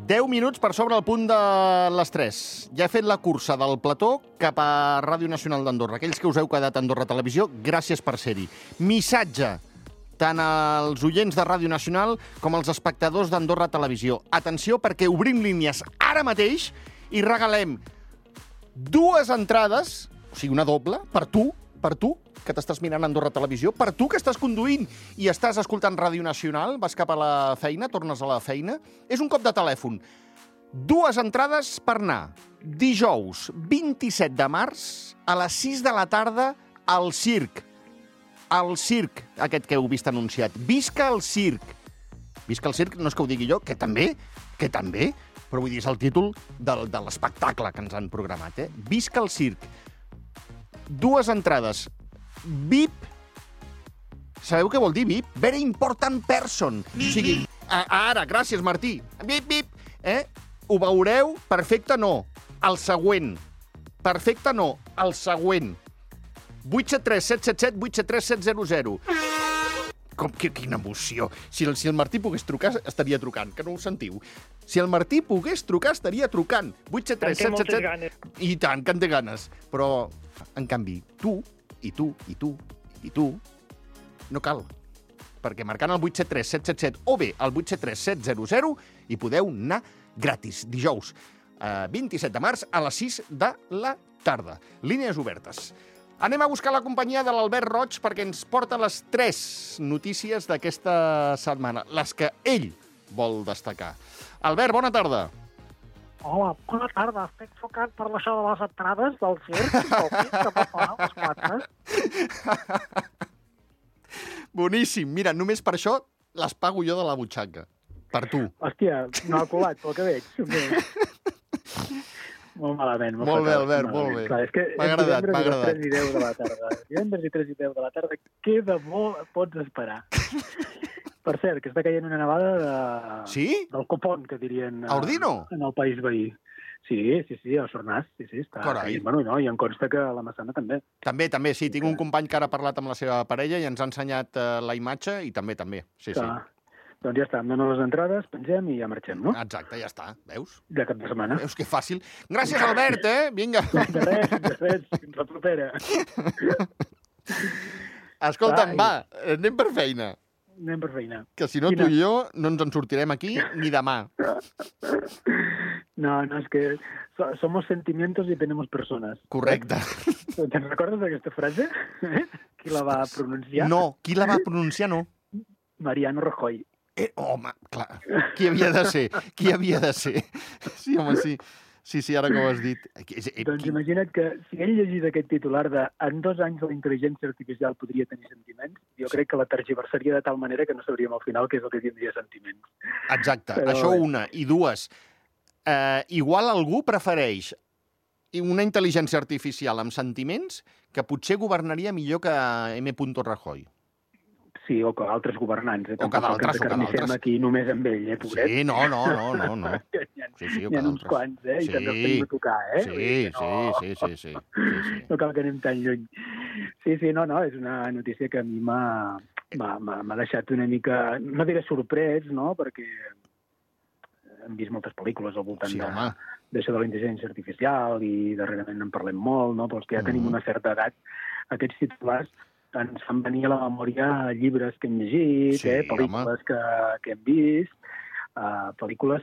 10 minuts per sobre el punt de les 3. Ja he fet la cursa del plató cap a Ràdio Nacional d'Andorra. Aquells que us heu quedat a Andorra Televisió, gràcies per ser-hi. Missatge tant als oients de Ràdio Nacional com als espectadors d'Andorra Televisió. Atenció, perquè obrim línies ara mateix i regalem 2 entrades, o sigui, una doble, per tu, que t'estàs mirant Andorra Televisió, per tu que estàs conduint i estàs escoltant Ràdio Nacional, vas cap a la feina, tornes a la feina, és un cop de telèfon. 2 entrades per anar dijous 27 de març a les 6 de la tarda al circ. El circ, aquest que heu vist anunciat. Visca el circ. Visca el circ, no és que ho digui jo, que també, però vull dir, és el títol de l'espectacle que ens han programat, eh? Visca el circ. 2 entrades. VIP. Sabeu què vol dir VIP? Very important person. O sigui, ara, gràcies, Martí. VIP, VIP. Ho veureu? Perfecte, no. El següent. Perfecte, no. El següent. 873 777 873 700. Quina emoció. Si el Martí pogués trucar, estaria trucant, que no ho sentiu. Si el Martí pogués trucar, estaria trucant. 873 777... I tant, que en té ganes. Però, en canvi, tu, no cal. Perquè marcant el 873 777 o bé el 873 700 hi podeu anar gratis. Dijous, 27 de març, a les 6 de la tarda. Línies obertes. Anem a buscar la companyia de l'Albert Roig perquè ens porta les 3 notícies d'aquesta setmana, les que ell vol destacar. Albert, bona tarda. Hola, bona tarda. Estic trucant per això de les entrades del circ, que pot pagar les 4. Boníssim. Mira, només per això les pago jo de la butxaca. Per tu. Hòstia, no ha colat, pel que veig. Molt malament. Molt bé, Albert, molt bé. Clar, és que m'ha agradat. Divendres i 3 i 10 de la tarda. Divendres i 3 i 10 de la tarda, què de bo pots esperar? Per cert, que està caient una nevada del copón, que dirien a Ordino? En el país veí. Sí, a Sornàs, sí, està caient. Bueno, no, i em consta que a la Massana també. També, sí. Tinc un company que ara ha parlat amb la seva parella i ens ha ensenyat la imatge i també. Sí. Doncs ja està, em dono les entrades, pengem i ja marxem, no? Exacte, ja està, veus? De cap de setmana. Veus que fàcil. Gràcies, Albert, Vinga. De res, fins la propera. Escolta'm, va, anem per feina. Que si no, tu i jo no ens en sortirem aquí ni demà. No, és que somos sentimientos y tenemos personas. Correcte. Te'n recordes d'aquesta frase? Qui la va pronunciar? No, qui la va pronunciar no. Mariano Rajoy. Home, clar, qui havia de ser? Sí, home, sí. Sí, ara que ho has dit. Doncs imagina't que si ell llegís aquest titular de en 2 anys la intel·ligència artificial podria tenir sentiments, jo crec que la tergiversaria de tal manera que no sabríem al final què és el que tindria sentiments. Exacte, això una. I 2, igual algú prefereix una intel·ligència artificial amb sentiments que potser governaria millor que M. Rajoy. Sí, o que altres governants. O que d'altres. Aquí només amb ell, pobret. Sí, no. Hi ha uns quants, i també els tenim a tocar, Sí. No cal que anem tan lluny. Sí, no, és una notícia que a mi m'ha deixat una mica, no diré sorprès, no?, perquè hem vist moltes pel·lícules al voltant d'això de la intel·ligència artificial i darrerament en parlem molt, no?, però els que ja tenim una certa edat, aquests titulars ens fan venir a la memòria llibres que hem llegit, pel·lícules que hem vist, pel·lícules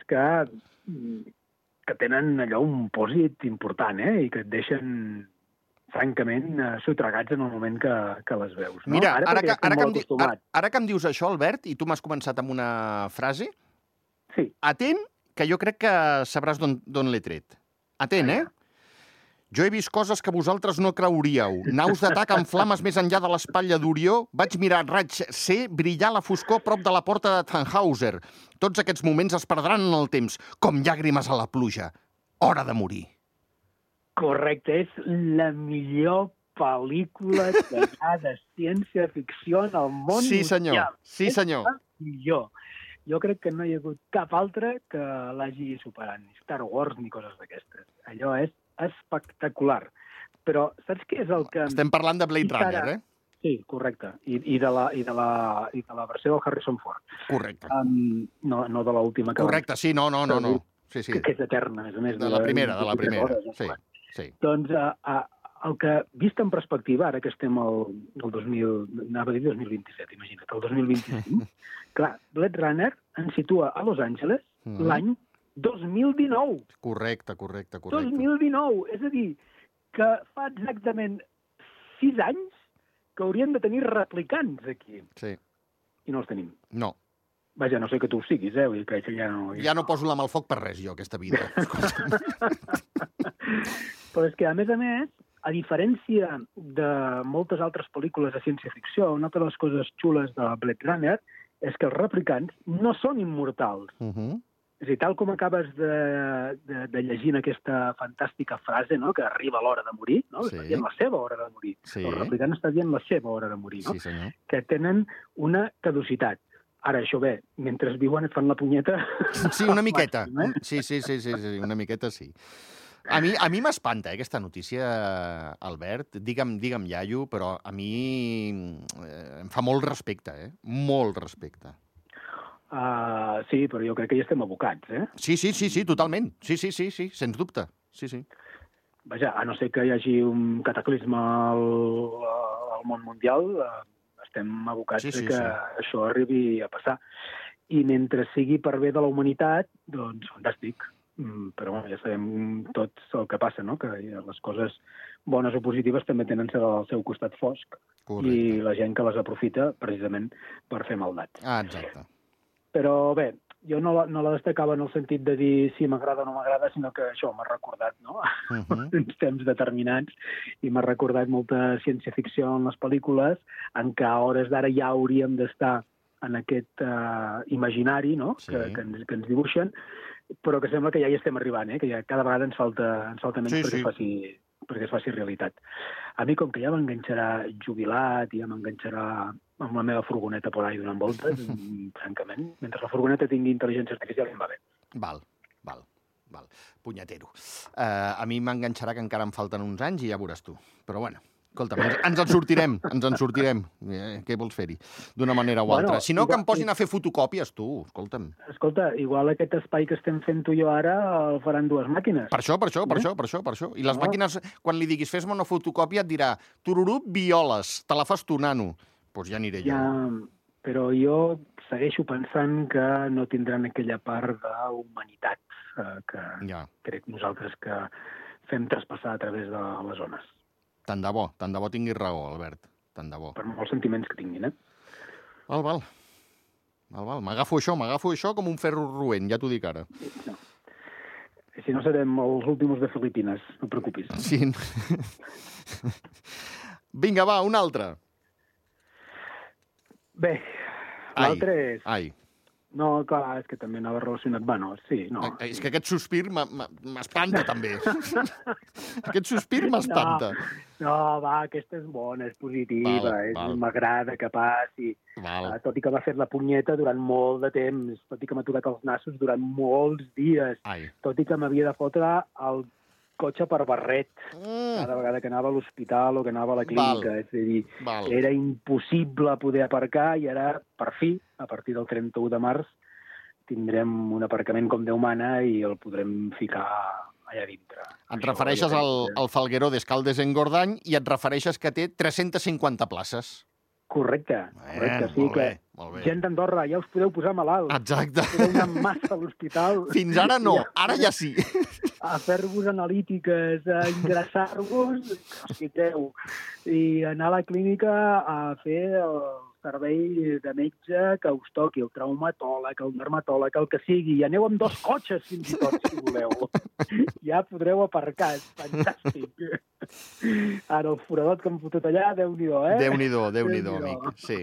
que tenen allò un pòsit important, i que et deixen, francament, sotregats en el moment que les veus. No? Mira, ara que em dius això, Albert, i tu m'has començat amb una frase, atent, que jo crec que sabràs d'on l'he tret. Atent, Jo he vist coses que vosaltres no creuríeu. Naus d'atac amb flames més enllà de l'espatlla d'Orió. Vaig mirar raig C brillar la foscor prop de la porta de Tannhauser. Tots aquests moments es perdran en el temps, com llàgrimes a la pluja. Hora de morir. Correcte, és la millor pel·lícula que hi ha de ciència-ficció en el món mundial. Sí, senyor. És la millor. Jo crec que no hi ha hagut cap altra que l'hagi superat, ni Star Wars ni coses d'aquestes. Allò és espectacular. Però saps què és el que... Estem parlant de Blade Runner, Sí, correcte. I de la versió del Harrison Ford. Correcte. No de l'última que... Correcte, sí, no. sí, sí. Que és eterna, a més. De la primera. Hores, sí, sí. Doncs el que, vist en perspectiva, ara que estem al 2027, imagina't, el 2025, clar, Blade Runner ens situa a Los Angeles l'any 2019. Correcte. 2019, és a dir, que fa exactament 6 anys que hauríem de tenir replicants aquí. Sí. I no els tenim. No. Vaja, no sé que tu ho siguis, vull dir que ja no... Ja no poso la mà al foc per res, jo, aquesta vida. Però és que, a més, a diferència de moltes altres pel·lícules de ciència-ficció, una de les coses xules de Blade Runner és que els replicants no són immortals. És a dir, tal com acabes de llegir aquesta fantàstica frase, no?, que arriba l'hora de morir, no? Sí. Està dient la seva hora de morir. Sí. El replicant està dient la seva hora de morir, no? Sí, senyor. Que tenen una caducitat. Ara, això bé, mentre viuen et fan la punyeta... Sí, una miqueta. Sí, una miqueta sí. A mi m'espanta, aquesta notícia, Albert. Digue'm iaio, però a mi em fa molt respecte, Molt respecte. Sí, però jo crec que ja estem abocats, Sí, totalment. Sí, sens dubte. Sí. Vaja, a no ser que hi hagi un cataclisme al món mundial, estem abocats que això arribi a passar. I mentre sigui per bé de la humanitat, doncs fantàstic. Però ja sabem tots el que passa, no?, que les coses bones o positives també tenen el seu costat fosc. Correcte. I la gent que les aprofita precisament per fer maldat. Exacte. Però bé, jo no la destacava en el sentit de dir si m'agrada o no m'agrada, sinó que això m'ha recordat, no?, uns temps determinats, i m'ha recordat molta ciència-ficció en les pel·lícules, en què a hores d'ara ja hauríem d'estar en aquest imaginari, no?, que ens dibuixen, però que sembla que ja hi estem arribant, que ja cada vegada ens falta menys perquè es faci realitat. A mi, com que ja m'enganxarà jubilat i ja m'enganxarà amb la meva furgoneta por ahí donant voltes, francament, mentre la furgoneta tingui intel·ligència artificial em va bé. Val. Punyetero. A mi m'enganxarà que encara em falten uns anys i ja veuràs tu. Però bueno, escolta'm, ens en sortirem. Què vols fer-hi? D'una manera o altra. Si no, que em posin a fer fotocòpies, tu. Escolta'm. Escolta, igual aquest espai que estem fent tu i jo ara el faran 2 màquines. Per això. I les màquines, quan li diguis fes-me una fotocòpia, et dirà tururú, violes, te la fas tu, nano. Doncs ja aniré jo. Però jo segueixo pensant que no tindran aquella part d'humanitat que crec nosaltres que fem traspassar a través de les zones. Tant de bo tinguis raó, Albert. Tant de bo. Per molts sentiments que tinguin, Val. M'agafo això com un ferro roent, ja t'ho dic ara. No. Si no, serem els últims de Filipines, no et preocupis. Sí. Vinga, va, un altre. Bé, l'altre és... Ai. No, clar, és que també anava relacionat... Bueno, sí, no. És que aquest sospir m'espanta, també. Aquest sospir m'espanta. No, va, aquesta és bona, és positiva, m'agrada que passi. Tot i que m'ha fet la punyeta durant molt de temps, tot i que m'ha tocat els nassos durant molts dies, tot i que m'havia de fotre el cotxe per barret cada vegada que anava a l'hospital o que anava a la clínica. És a dir, era impossible poder aparcar i ara, per fi, a partir del 31 de març, tindrem un aparcament com Déu mana i el podrem ficar allà dintre. Et refereixes al Falgueró d'Escaldes en Gordany i et refereixes que té 350 places. Correcte, sí, que gent d'Andorra, ja us podeu posar malalt. Exacte. Podeu anar massa a l'hospital. Fins ara no, ara ja sí. A fer-vos analítiques, a ingressar-vos, i anar a la clínica a fer el servei de metge que us toqui, el traumatòleg, el dermatòleg, el que sigui. I aneu amb 2 cotxes, fins i tot, si voleu. Ja podreu aparcar, és fantàstic. Ara, el foradot que hem fotut allà, Déu-n'hi-do, Déu-n'hi-do, amic. Sí.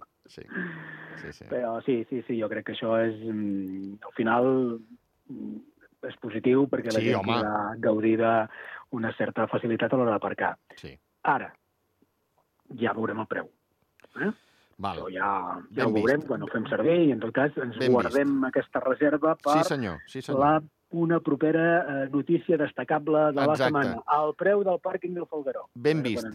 Però sí, jo crec que això és... Al final és positiu perquè la gent podrà gaudir d'una certa facilitat a l'hora d'aparcar. Sí. Ara, ja veurem el preu. Això ja ho veurem quan ho fem servir i, en tot cas, ens guardem aquesta reserva per una propera notícia destacable de la setmana. El preu del pàrquing del Falgueró. Ben vist.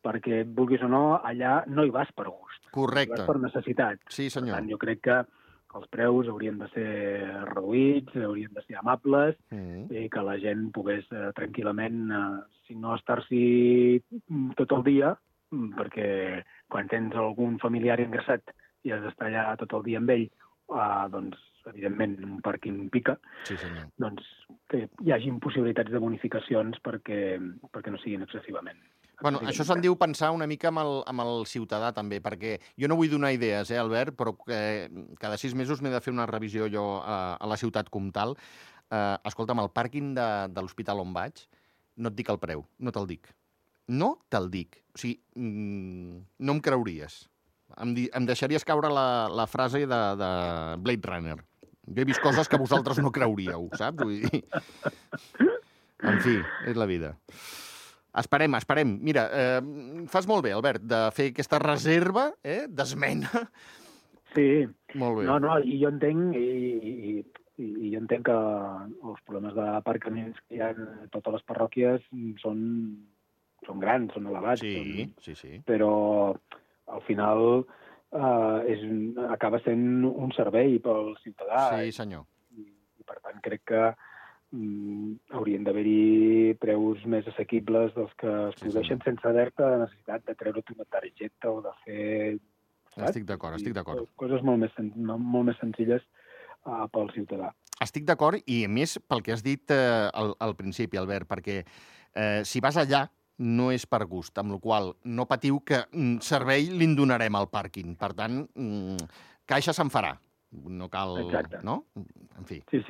Perquè, vulguis o no, allà no hi vas per gust. Correcte. Hi vas per necessitat. Sí, senyor. Per tant, jo crec que els preus haurien de ser reduïts, haurien de ser amables, i que la gent pogués tranquil·lament, si no estar-s'hi tot el dia, perquè quan tens algun familiar ingressat i has d'estar allà tot el dia amb ell, doncs, evidentment, un pàrquing pica, sí, senyor. doncs que hi hagin possibilitats de bonificacions perquè no siguin excessivament. Bueno, això se'n diu pensar una mica amb el ciutadà, també, perquè jo no vull donar idees, Albert, però cada 6 mesos m'he de fer una revisió jo a la ciutat comtal. Escolta'm, el pàrquing de l'hospital on vaig, no et dic el preu, no te'l dic. No te'l dic. O sigui, no em creuries. Em deixaries caure la frase de Blade Runner. Jo he vist coses que vosaltres no creuríeu, saps? Vull dir... En fi, és la vida. Esperem. Mira, fas molt bé, Albert, de fer aquesta reserva d'esmena. Sí. Molt bé. No, i jo entenc, i jo entenc que els problemes d'aparcaments que hi ha a totes les parròquies són grans, són elevats. Sí. Però al final acaba sent un servei pel ciutadà. Sí, senyor. I per tant crec que haurien d'haver-hi preus més assequibles dels que es produeixen sense haver-te necessitat de treure't una targeta o de fer... Saps? Estic d'acord. Coses molt més senzilles pel ciutadà. Estic d'acord, i a més pel que has dit al principi, Albert, perquè si vas allà no és per gust, amb la qual cosa no patiu que servei li'n donarem al pàrquing. Per tant, caixa se'n farà. No cal... Exacte. No? En fi. Sí.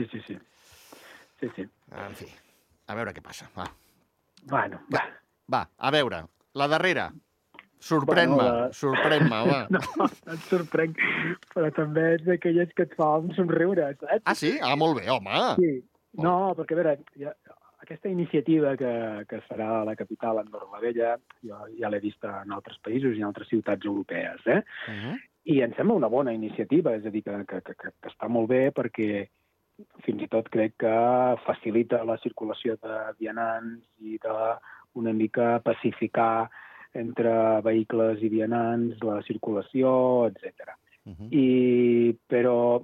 En fi, a veure què passa, va. Bueno, va, a veure, la darrera. Sorprèn-me, va. No et sorprenc, però també ets d'aquelles que et fa un somriure, saps? Ah, sí? Ah, molt bé, home. Sí. No, perquè, a veure, aquesta iniciativa que es farà a la capital, Andorra la Vella, jo ja l'he vista en altres països i en altres ciutats europees, I em sembla una bona iniciativa, és a dir, que està molt bé perquè fins i tot crec que facilita la circulació de vianants i una mica pacificar entre vehicles i vianants la circulació, etc. Però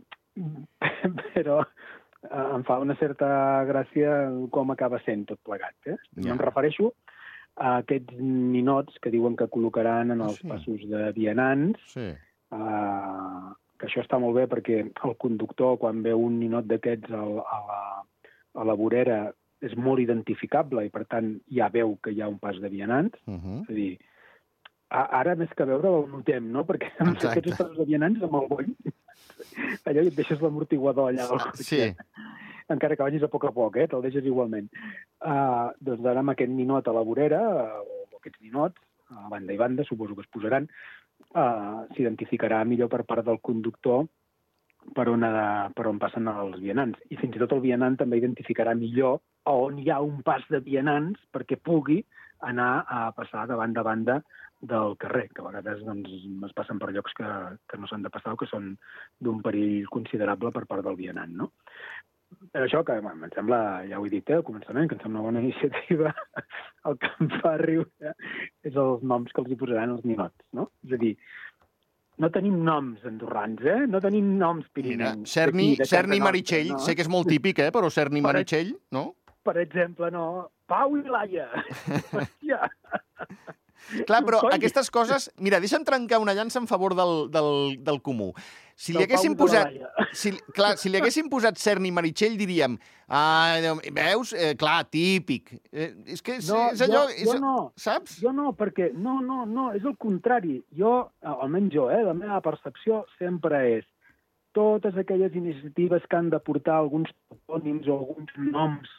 em fa una certa gràcia com acaba sent tot plegat. No em refereixo a aquests ninots que diuen que col·locaran en els passos de vianants, que això està molt bé perquè el conductor, quan veu un ninot d'aquests a la vorera, és molt identificable i, per tant, ja veu que hi ha un pas de vianants. És a dir, ara més que veure el notem, no? Perquè aquests passos de vianants amb el boll, allò et deixes l'amortiguador allà al cotxe. Sí. Encara que vagis a poc, te'l deixes igualment. Doncs ara amb aquest ninot a la vorera, o aquests ninots, a banda i banda, suposo que es posaran, s'identificarà millor per part del conductor per on passen els vianants. I fins i tot el vianant també identificarà millor on hi ha un pas de vianants perquè pugui anar a passar de banda del carrer, que a vegades es passen per llocs que no s'han de passar o que són d'un perill considerable per part del vianant, no? Per això que em sembla, ja ho he dit al començament, que em sembla una bona iniciativa, el que em fa riure és els noms que els hi posaran els ninots, no? És a dir, no tenim noms andorrans, No tenim noms pirinencs. Cerny Meritxell, no? Sé que és molt típic, però Cerny Meritxell, no? Per exemple, no. Pau i Laia. Hòstia. Clar, però aquestes coses... Mira, deixa'm trencar una llança en favor del comú. Si li haguéssim posat... Si li haguéssim posat Cerny Meritxell, diríem... Veus? Clar, típic. És que és allò... Jo no. Saps? Jo no, perquè... No, és el contrari. Almenys jo, la meva percepció sempre és totes aquelles iniciatives que han de portar alguns topònims o alguns noms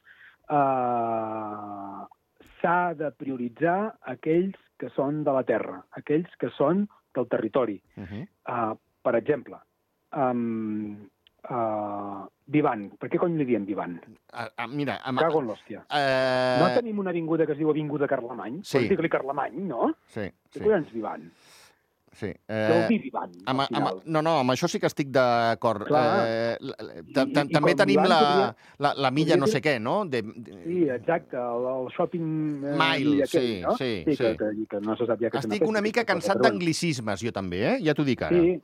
s'ha de prioritzar aquells que són de la terra, aquells que són del territori. Per exemple, Vivan. Per què cony li diem Vivan? Mira... Cago en l'hòstia. No tenim una avinguda que es diu Avinguda Carlemany? Sí. Pots dir-li Carlemany, no? Sí. Què collons Vivan? Sí. Vol dir Vivan, al final. No, amb això sí que estic d'acord. També tenim la milla no sé què, no? Sí, exacte, el shopping... Mile, sí. Que no se sap ja què estic una mica cansat d'anglicismes, jo també, ja t'ho dic ara. Sí,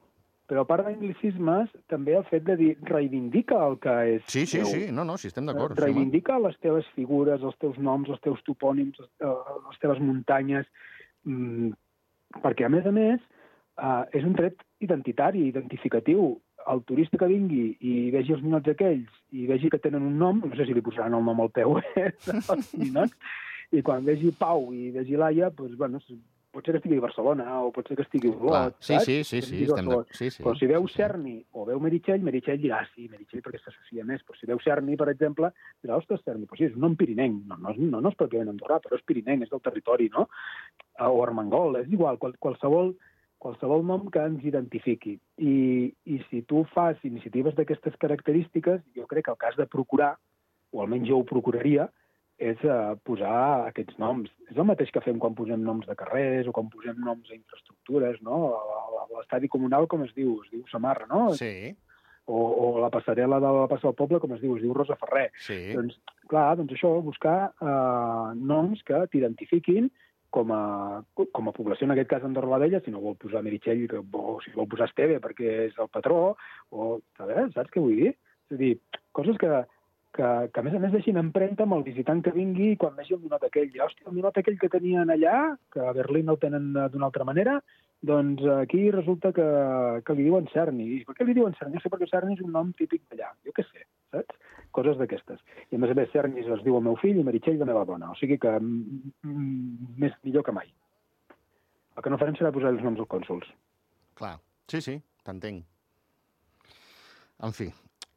Però a part d'anglicismes, també el fet de dir reivindica el que és Sí, teu. no, sí, estem d'acord. Reivindica les teves figures, els teus noms, els teus topònims, les teves muntanyes, perquè, a més, és un tret identitari, identificatiu. El turista que vingui i vegi els ninots aquells i vegi que tenen un nom, no sé si li posaran el nom al peu, els ninots, i quan vegi Pau i vegi Laia, doncs, bueno, pot ser que estigui a Barcelona o pot ser que estigui a Olot, saps? Sí, estem d'acord. Però si veu Cerni o veu Meritxell dirà, sí, Meritxell perquè s'associa més. Però si veu Cerni, per exemple, dirà, ostres, Cerni, però sí, és un nom pirinenc. No és pròpiament andorrà, però és pirinenc, és del territori, no? O Armengol, és igual, qualsevol nom que ens identifiqui. I si tu fas iniciatives d'aquestes característiques, jo crec que el cas de procurar, o almenys jo ho procuraria, és posar aquests noms. És el mateix que fem quan posem noms de carrers o quan posem noms a infraestructures, no? L'estadi comunal, com es diu Samarra, no? Sí. O la passarel·la de la Passa del Poble, com es diu Rosa Ferrer. Sí. Doncs, clar, això, buscar noms que t'identifiquin com a població, en aquest cas Andorra la Vella, si no vol posar Meritxell, o si vol posar Esteve perquè és el patró, o, saps què vull dir? És a dir, coses que a més deixin empremta amb el visitant que vingui i quan vegi el ninot aquell. Hòstia, el ninot aquell que tenien allà, que a Berlín el tenen d'una altra manera, doncs aquí resulta que li diuen Cerni. I per què li diuen Cerni? No sé, perquè Cerni és un nom típic d'allà. Jo què sé, saps? Coses d'aquestes. I a més Cerni es diu el meu fill i Meritxell la meva dona. O sigui que millor que mai. El que no farem serà posar els noms als cònsols. Clar, sí, t'entenc. En fi.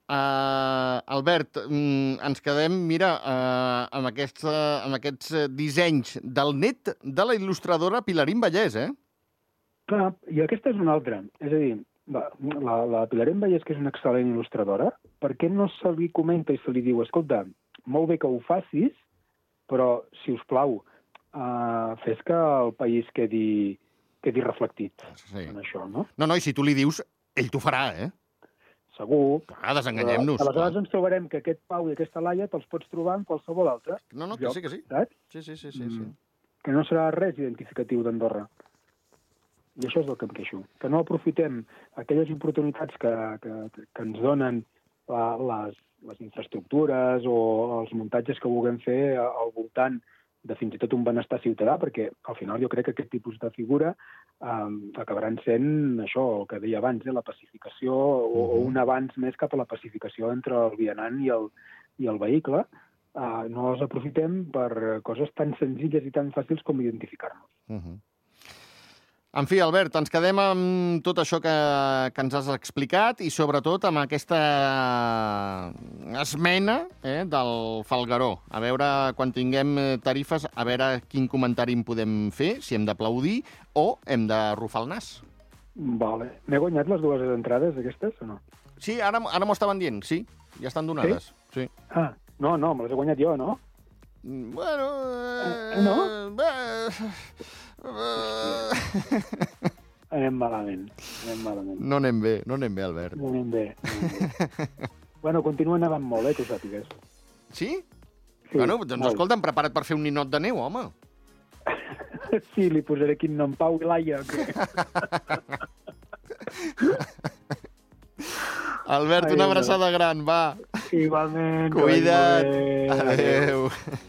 Albert, ens quedem, mira, amb aquests dissenys del net de la il·lustradora Pilarín Vallès, Clar, i aquesta és una altra. És a dir, la Pilarín Vallès, que és una excel·lent il·lustradora, per què no se li comenta i se li diu, escolta, molt bé que ho facis, però, si us plau, fes que el país quedi reflectit en això, no? No, i si tu li dius, ell t'ho farà, Segur. Desenganyem-nos. Aleshores ens trobarem que aquest Pau i aquesta Laia te'ls pots trobar en qualsevol altre. No, que sí. Saps? Sí. Que no serà res identificatiu d'Andorra. I això és el que em queixo. Que no aprofitem aquelles oportunitats que ens donen les infraestructures o els muntatges que vulguem fer al voltant de fins i tot un benestar ciutadà, perquè al final jo crec que aquest tipus de figura acabaran sent això, el que deia abans, la pacificació o un avanç més cap a la pacificació entre el vianant i el vehicle. No els aprofitem per coses tan senzilles i tan fàcils com identificar-nos. En fi, Albert, ens quedem amb tot això que ens has explicat i sobretot amb aquesta esmena del Falgueró. A veure, quan tinguem tarifes, a veure quin comentari en podem fer, si hem d'aplaudir o hem de rufar el nas. Vale. M'he guanyat les dues entrades aquestes o no? Sí, ara m'ho estaven dient, sí. Ja estan donades. Sí. No, me les he guanyat jo, no? Bueno... No? Anem malament. No anem bé, Albert. No anem bé. Bueno, continua nevant molt, que ho sàpigues. Sí? Bueno, doncs escolta'm, prepara't per fer un ninot de neu, home. Sí, li posaré quin nom, Pau i Laia. Albert, una abraçada gran, va. Igualment. Cuida't. Adéu.